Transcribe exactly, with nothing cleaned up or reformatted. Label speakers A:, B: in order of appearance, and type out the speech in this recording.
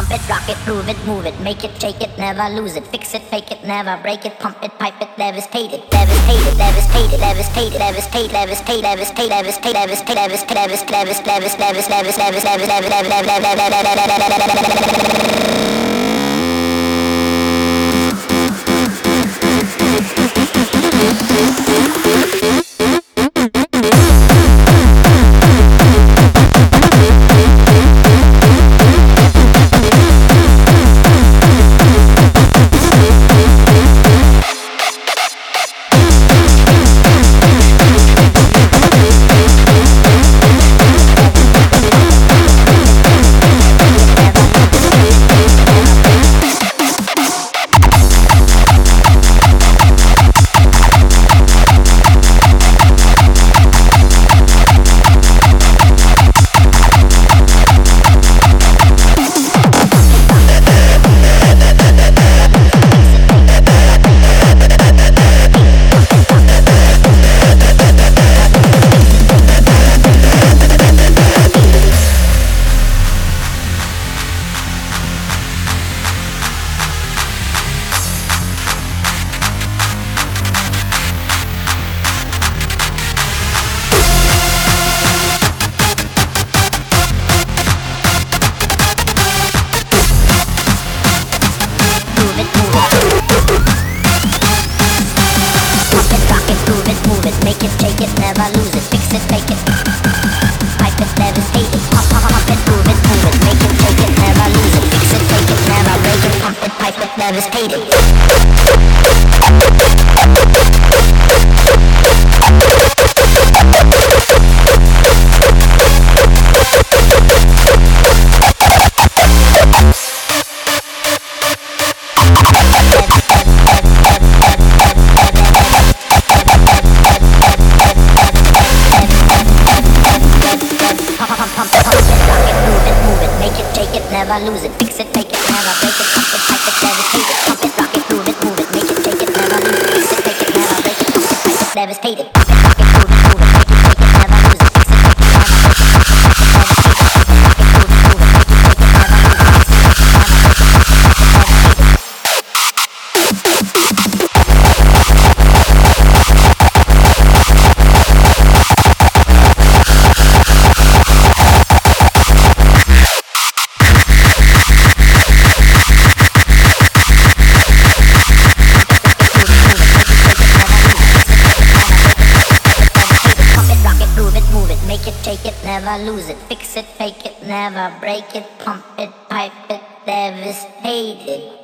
A: Pump it, rock it, groove it, move it, make it, shake it, never lose it, fix it, fake it, never break it, pump it, pipe it, devastated, devastated, devastated, devastated, devastated, devastated, devastated, devastated, devastated, devastated, devastated, devastated, make it, shake it, never lose it, fix it, fake it, pipe it, devastate it, pump, pump, pump it, move it, move it, make it, shake it, never lose it, fix it, fake it, never break it, pump it, pipe it, devastate it. Never lose it, fix it, fake it, never break it, pump it, pipe it, devastate it, pump it, rock it, move it, move it, make it, shake it, never lose it, fix it, fake it, never break it, pump it, pipe it, devastate it, pump it, rock it, move it, move it, make it, shake it, never lose it, fix it, fake it, never break it, pump it, pipe it, devastate it, pump it, rock it, move it, move it, make it, shake it, never lose it, fix it, fake it, never break it, pump it, pipe it, devastate it. Shake it, never lose it, fix it, fake it, never break it, pump it, pipe it, devastate it.